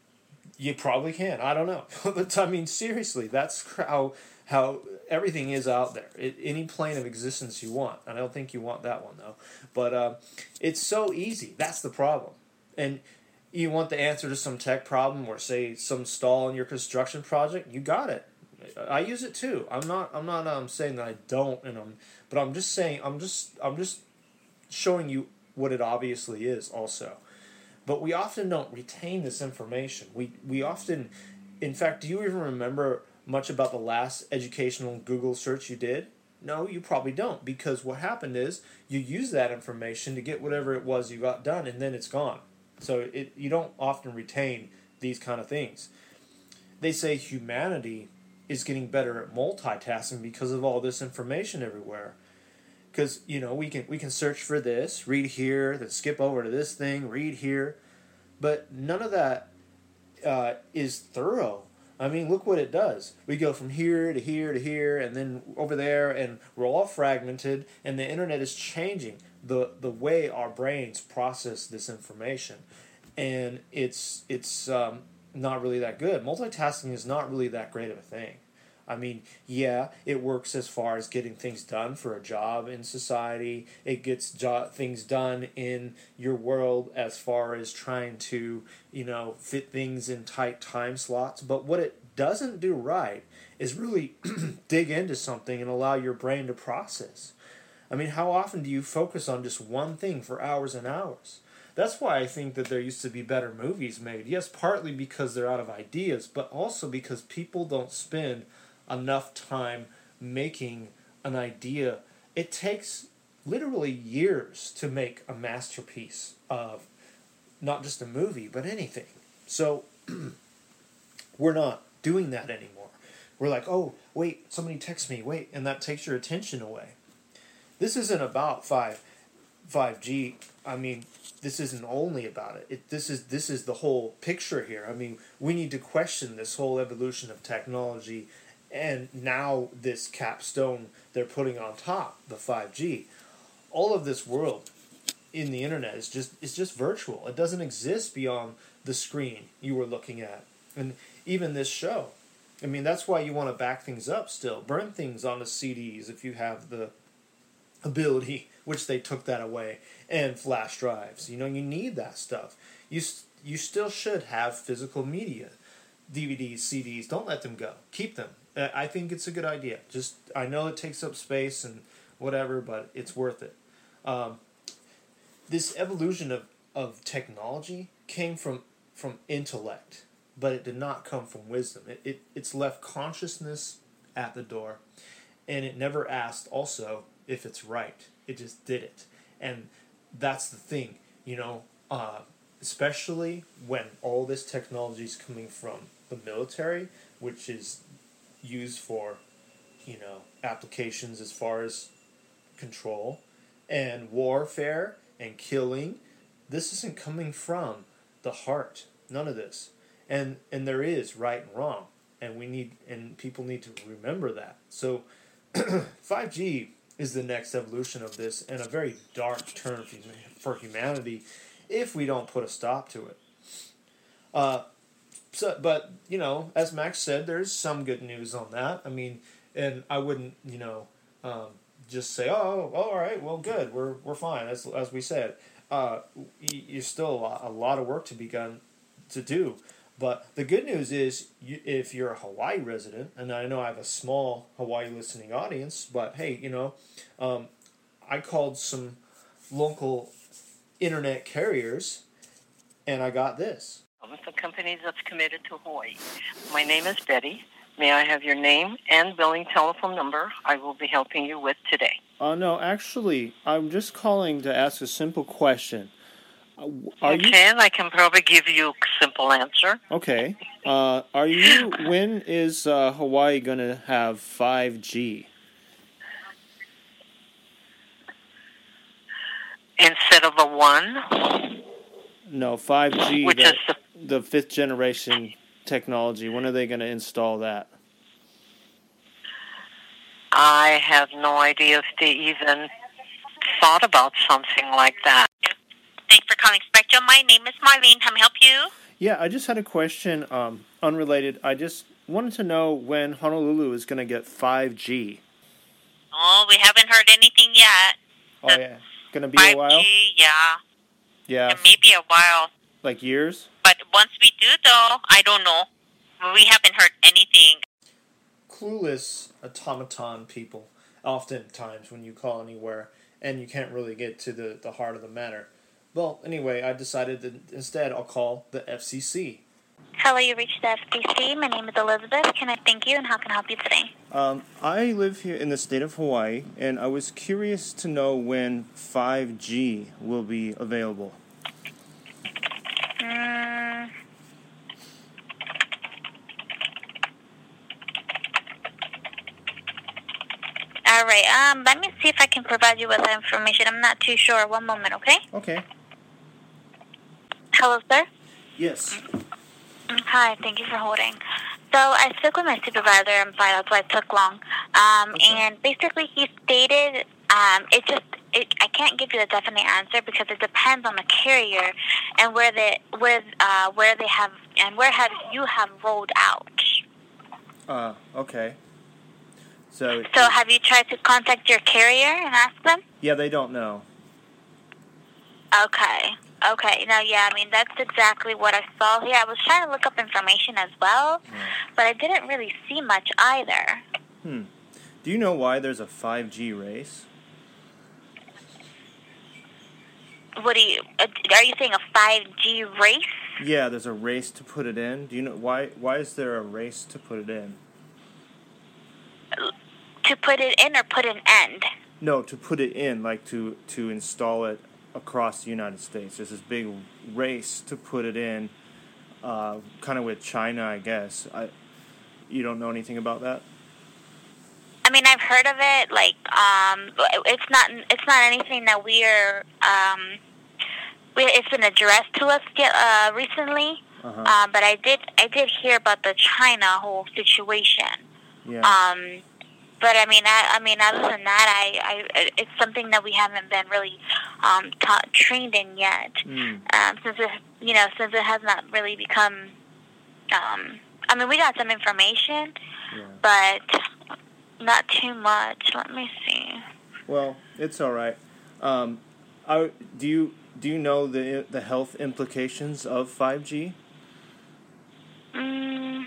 you probably can. I don't know. But I mean, seriously, that's how how everything is out there. It, any plane of existence you want. I don't think you want that one, though. But uh, it's so easy. That's the problem. And you want the answer to some tech problem, or say some stall in your construction project, you got it. I use it too. I'm not I'm not um, saying that I don't, and I'm, but I'm just saying I'm just I'm just showing you what it obviously is also. But we often don't retain this information. We we often, in fact, do you even remember much about the last educational Google search you did? No, you probably don't, because what happened is you use that information to get whatever it was you got done, and then it's gone. So it you don't often retain these kind of things. They say humanity is getting better at multitasking because of all this information everywhere. Because, you know, we can we can search for this, read here, then skip over to this thing, read here. But none of that uh, is thorough. I mean, look what it does. We go from here to here to here, and then over there, and we're all fragmented, and the internet is changing the, the way our brains process this information. And it's, it's um, not really that good. Multitasking is not really that great of a thing. I mean, yeah, it works as far as getting things done for a job in society. It gets jo- things done in your world as far as trying to, you know, fit things in tight time slots. But what it doesn't do right is really dig into something and allow your brain to process. I mean, how often do you focus on just one thing for hours and hours? That's why I think that there used to be better movies made. Yes, partly because they're out of ideas, but also because people don't spend enough time making an idea. It takes literally years to make a masterpiece of not just a movie, but anything. So we're not doing that anymore. We're like, oh, wait, somebody texts me, wait, and that takes your attention away. This isn't about five five G, I mean, this isn't only about it. it. This is this is the whole picture here. I mean, we need to question this whole evolution of technology, and now this capstone they're putting on top, the five G. All of this world in the internet is just is just virtual. It doesn't exist beyond the screen you were looking at. And even this show. I mean, that's why you want to back things up still. Burn things onto C Ds if you have the ability, which they took that away, and flash drives. You know, you need that stuff. You you still should have physical media, D V Ds, C Ds. Don't let them go. Keep them. I think it's a good idea. Just I know it takes up space and whatever, but it's worth it. Um, this evolution of, of technology came from from intellect, but it did not come from wisdom. It, it it's left consciousness at the door, and it never asked also if it's right. It just did it. And that's the thing, you know, uh, especially when all this technology is coming from the military, which is used for, you know, applications as far as control and warfare and killing. This isn't coming from the heart. None of this. And and there is right and wrong. And we need and people need to remember that. So five G is the next evolution of this, and a very dark turn for humanity if we don't put a stop to it. Uh, so, but, you know, as Max said, there's some good news on that. I mean, and I wouldn't, you know, um, just say, oh, oh, all right, well, good, we're we're fine, as as we said. Uh, you're still a lot, a lot of work to be done to do. But the good news is, you, if you're a Hawaii resident, and I know I have a small Hawaii listening audience, but hey, you know, um, I called some local internet carriers, and I got this. With the company that's committed to Hawaii. My name is Betty. May I have your name and billing telephone number I will be helping you with today? Uh, no, actually, I'm just calling to ask a simple question. Are you can. I can probably give you a simple answer. Okay. Uh, are you? When is uh, Hawaii going to have five G? Instead of a one? No, five G, Which the, is the... the fifth generation technology. When are they going to install that? I have no idea if they even thought about something like that. Thanks for calling Spectrum. My name is Marlene. How may I help you? Yeah, I just had a question, um, unrelated. I just wanted to know when Honolulu is going to get five G. Oh, we haven't heard anything yet. Oh, yeah. Going to be a while? five G, yeah. Yeah. Maybe a while. Like years? But once we do, though, I don't know. We haven't heard anything. Clueless automaton people, oftentimes when you call anywhere, and you can't really get to the, the heart of the matter. Well, anyway, I decided that instead I'll call the F C C. Hello, you reached the F C C. My name is Elizabeth. Can I thank you, and how can I help you today? Um, I live here in the state of Hawaii, and I was curious to know when five G will be available. Mm. All right. Um, let me see if I can provide you with that information. I'm not too sure. One moment, okay? Okay. Hello, sir? Yes. Hi, thank you for holding. So I spoke with my supervisor. I'm sorry, that's why it took long. Um, okay. And basically he stated um, it just, it, I can't give you a definite answer because it depends on the carrier and where they, where, uh, where they have, and where have you have rolled out. Uh, okay. So, so have you tried to contact your carrier and ask them? Yeah, they don't know. Okay. Okay. No, yeah, I mean, that's exactly what I saw here. I was trying to look up information as well, hmm. but I didn't really see much either. Hmm. Do you know why there's a five G race? What do you, are you saying a five G race? Yeah, there's a race to put it in. Do you know, why, why is there a race to put it in? To put it in or put an end? No, to put it in, like to, to install it across the United States. There's this big race to put it in, uh, kind of with China, I guess. I, you don't know anything about that? mean, I've heard of it. Like, um, it's not it's not anything that we're um, we, it's been addressed to us uh, recently. Uh-huh. Uh, but I did I did hear about the China whole situation. Yeah. Um, but I mean, I, I mean, other than that, I, I it's something that we haven't been really um, taught, trained in yet. Mm. Um, since it, you know, since it has not really become. Um, I mean, we got some information, yeah. but not too much. Let me see. Well, it's all right. Um, I, do you do you know the the health implications of five G? Mm,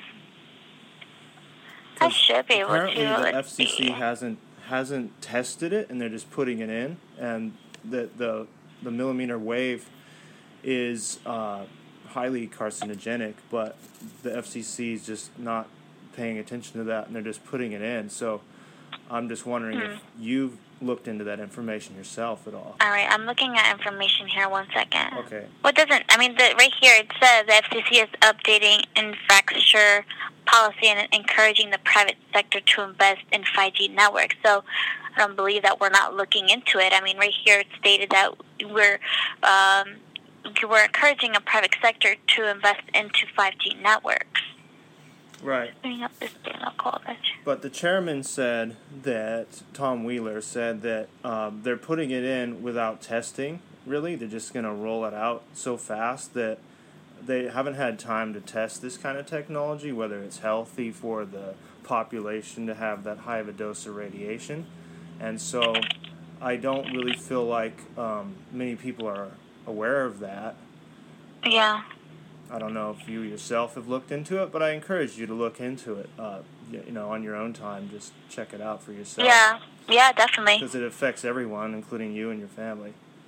I should be able apparently to. Apparently, the Let's F C C see. hasn't hasn't tested it, and they're just putting it in, and the the the millimeter wave is uh, highly carcinogenic, but the F C C is just not paying attention to that, and they're just putting it in. So I'm just wondering hmm. if you've looked into that information yourself at all. All right, I'm looking at information here. One second. Okay. What doesn't? I mean, the, right here it says the F C C is updating infrastructure policy and encouraging the private sector to invest in five G networks. So I don't believe that we're not looking into it. I mean, right here it stated that we're um, we're encouraging a private sector to invest into five G networks. Right. But the chairman said that, Tom Wheeler said that um, they're putting it in without testing, really. They're just going to roll it out so fast that they haven't had time to test this kind of technology, whether it's healthy for the population to have that high of a dose of radiation. And so I don't really feel like um, many people are aware of that. Yeah. I don't know if you yourself have looked into it, but I encourage you to look into it, uh, you know, on your own time. Just check it out for yourself. Yeah, yeah, definitely. Because it affects everyone, including you and your family.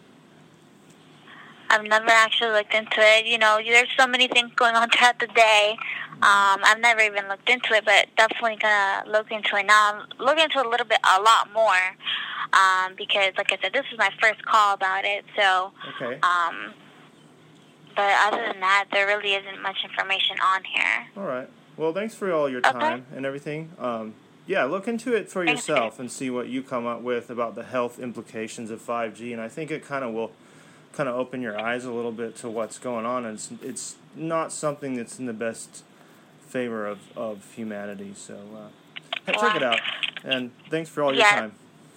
I've never actually looked into it. You know, there's so many things going on throughout the day. Um, I've never even looked into it, but definitely going to look into it now. I'm looking into it a little bit, a lot more, um, because, like I said, this is my first call about it. So, okay. Um, but other than that, there really isn't much information on here. All right. Well, thanks for all your time okay. and everything. Um, yeah, look into it for Thanks, yourself Chris. and see what you come up with about the health implications of five G. And I think it kind of will kind of open your eyes a little bit to what's going on. And it's, it's not something that's in the best favor of, of humanity. So uh, wow. check it out. And thanks for all your yeah. time.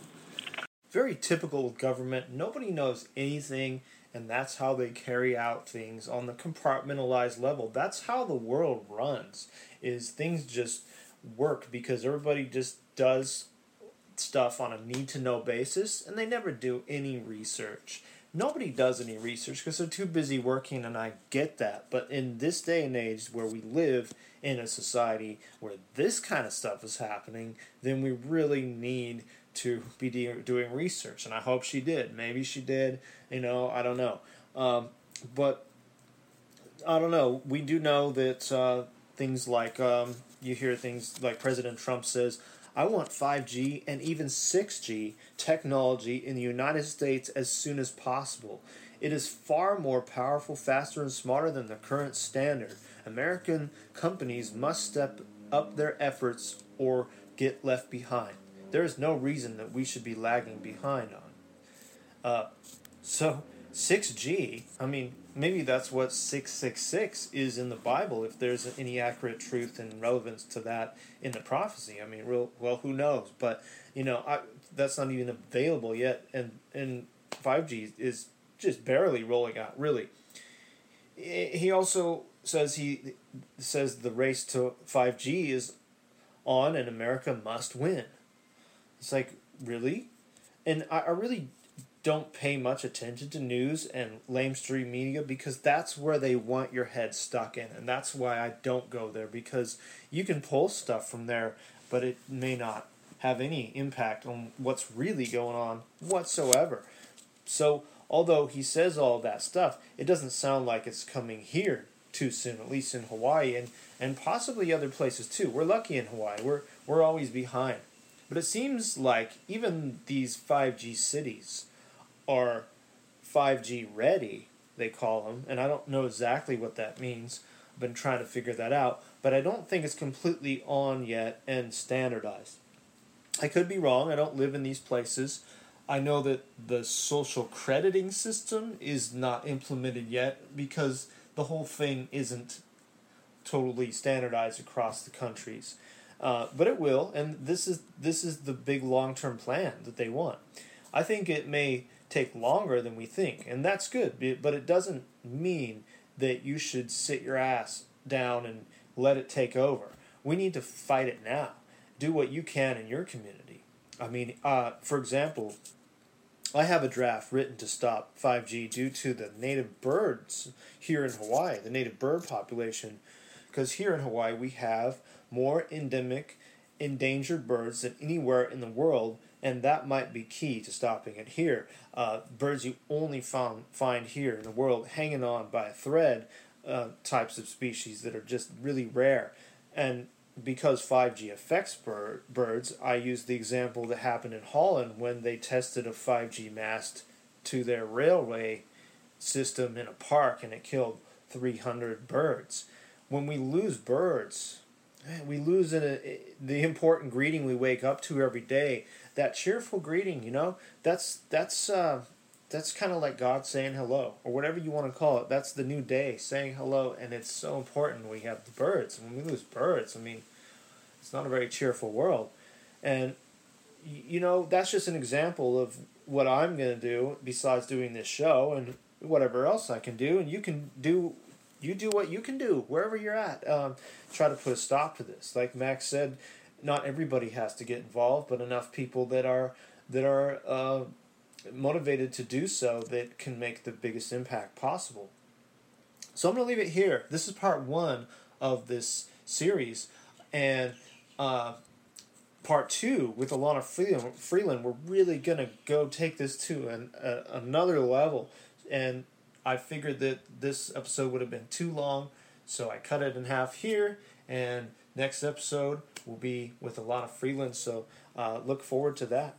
Very typical of government. Nobody knows anything. And that's how they carry out things on the compartmentalized level. That's how the world runs, is things just work because everybody just does stuff on a need-to-know basis, and they never do any research. Nobody does any research because they're too busy working, and I get that. But in this day and age where we live in a society where this kind of stuff is happening, then we really need to be de- doing research, and I hope she did. Maybe she did, you know, I don't know. Um, but, I don't know, we do know that uh, things like, um, you hear things like President Trump says, I want five G and even six G technology in the United States as soon as possible. It is far more powerful, faster, and smarter than the current standard. American companies must step up their efforts or get left behind. There is no reason that we should be lagging behind on. Uh, so, six G, I mean, maybe that's what six six six is in the Bible, if there's any accurate truth and relevance to that in the prophecy. I mean, real well, who knows? But, you know, I, that's not even available yet, and, and five G is just barely rolling out, really. He also says he says the race to five G is on and America must win. It's like, really? And I, I really don't pay much attention to news and lamestream media because that's where they want your head stuck in. And that's why I don't go there, because you can pull stuff from there, but it may not have any impact on what's really going on whatsoever. So, although he says all that stuff, it doesn't sound like it's coming here too soon, at least in Hawaii and, and possibly other places too. We're lucky in Hawaii. We're we're always behind. But it seems like even these five G cities are five G ready, they call them, and I don't know exactly what that means. I've been trying to figure that out, but I don't think it's completely on yet and standardized. I could be wrong. I don't live in these places. I know that the social crediting system is not implemented yet because the whole thing isn't totally standardized across the countries. Uh, but it will, and this is this is the big long-term plan that they want. I think it may take longer than we think, and that's good, but it doesn't mean that you should sit your ass down and let it take over. We need to fight it now. Do what you can in your community. I mean, uh, for example, I have a draft written to stop five G due to the native birds here in Hawaii, the native bird population, because here in Hawaii we have more endemic, endangered birds than anywhere in the world, and that might be key to stopping it here. Uh, birds you only found, find here in the world hanging on by a thread, uh, types of species that are just really rare. And because five G affects bird, birds, I use the example that happened in Holland when they tested a five G mast to their railway system in a park and it killed three hundred birds. When we lose birds, we lose in a, the important greeting we wake up to every day. That cheerful greeting, you know, that's that's uh, that's kind of like God saying hello, or whatever you want to call it. That's the new day, saying hello, and it's so important we have the birds. And when we lose birds, I mean, it's not a very cheerful world. And, you know, that's just an example of what I'm going to do besides doing this show and whatever else I can do. And you can do... You do what you can do, wherever you're at. Um, try to put a stop to this. Like Max said, not everybody has to get involved, but enough people that are that are uh, motivated to do so that can make the biggest impact possible. So I'm going to leave it here. This is part one of this series. And uh, part two with Alana Freeland, Freeland we're really going to go take this to an, a, another level. And I figured that this episode would have been too long, so I cut it in half here, and next episode will be with Alana Freeland, so uh, look forward to that.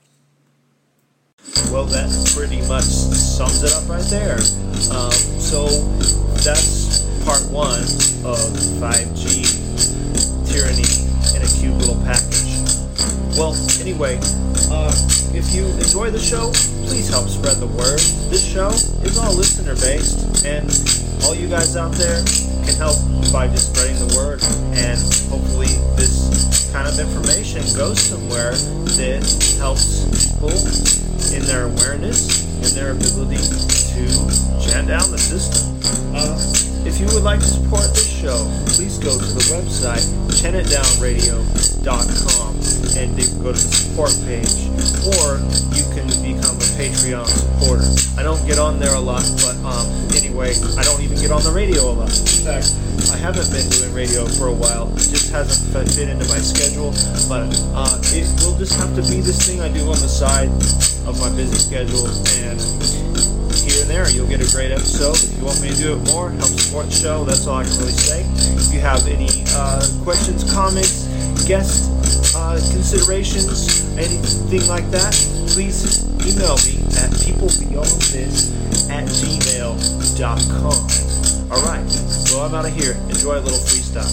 Well, that pretty much sums it up right there. Um, so that's part one of five G tyranny in a cute little package. Well, anyway, uh, if you enjoy the show, please help spread the word. This show is all listener-based, and all you guys out there can help by just spreading the word. And hopefully this kind of information goes somewhere that helps people in their awareness and their ability to chant down the system. Uh, if you would like to support this show, please go to the website, chant it down radio dot com, and you can go to the support page, or you can become a Patreon supporter. I don't get on there a lot, but um, anyway, I don't even get on the radio a lot. In fact, I haven't been doing radio for a while. It just hasn't fit into my schedule, but uh, it will just have to be this thing I do on the side of my busy schedule, and here and there you'll get a great episode. If you want me to do it more, help support the show, that's all I can really say. If you have any uh, questions, comments, guest uh, considerations, anything like that, please email me at peoplebeyondthis at gmail dot com. Alright, well, I'm out of here. Enjoy a little freestyle.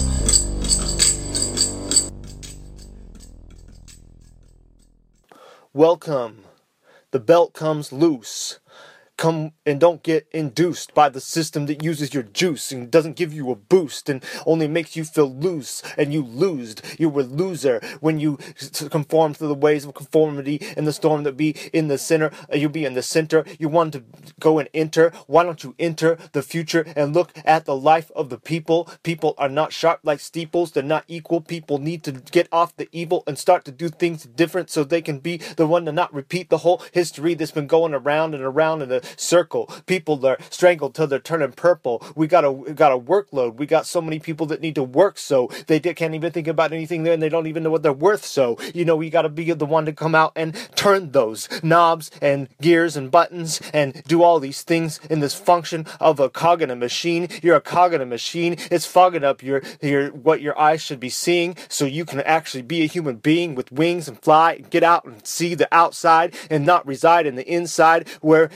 Welcome. The belt comes loose. Come and don't get induced by the system that uses your juice and doesn't give you a boost and only makes you feel loose, and you losed. You were loser when you conform to the ways of conformity and the storm that be in the center. You be in the center. You want to go and enter. Why don't you enter the future and look at the life of the people? People are not sharp like steeples. They're not equal. People need to get off the evil and start to do things different so they can be the one to not repeat the whole history that's been going around and around in the circle. People are strangled till they're turning purple. We got a we got a workload. We got so many people that need to work, so they can't even think about anything there, and they don't even know what they're worth. So you know, we got to be the one to come out and turn those knobs and gears and buttons and do all these things in this function of a cog in a machine. You're a cog in a machine. It's fogging up your your what your eyes should be seeing, so you can actually be a human being with wings and fly and get out and see the outside and not reside in the inside where it's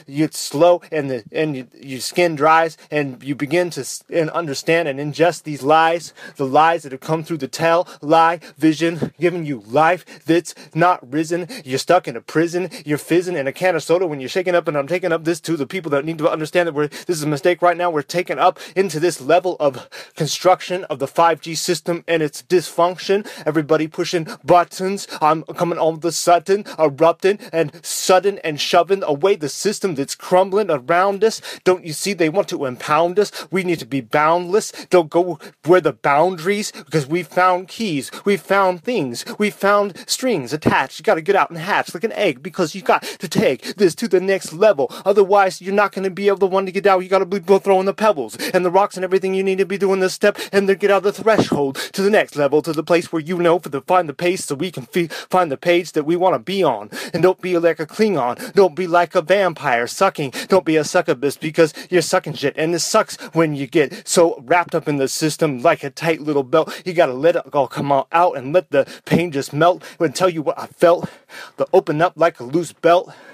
slow, and the and you, your skin dries, and you begin to s- and understand and ingest these lies, the lies that have come through the tell lie vision, giving you life that's not risen. You're stuck in a prison. You're fizzing in a can of soda when you're shaking up. And I'm taking up this to the people that need to understand that we're this is a mistake right now. We're taken up into this level of construction of the five G system and its dysfunction. Everybody pushing buttons. I'm coming all of a sudden, erupting and sudden and shoving away the system that's crumbling around us. Don't you see they want to impound us? We need to be boundless. Don't go where the boundaries, because we found keys. We found things. We found strings attached. You got to get out and hatch like an egg, because you got to take this to the next level. Otherwise, you're not going to be able to want to get out. You got to be throwing the pebbles and the rocks and everything you need to be doing this step, and then get out the threshold to the next level, to the place where you know for the find the pace so we can f- find the page that we want to be on. And don't be like a Klingon. Don't be like a vampire sucking. Don't be a succubus, because you're sucking shit. And it sucks when you get so wrapped up in the system like a tight little belt. You got to let it all come out and let the pain just melt and tell you what I felt. To open up like a loose belt.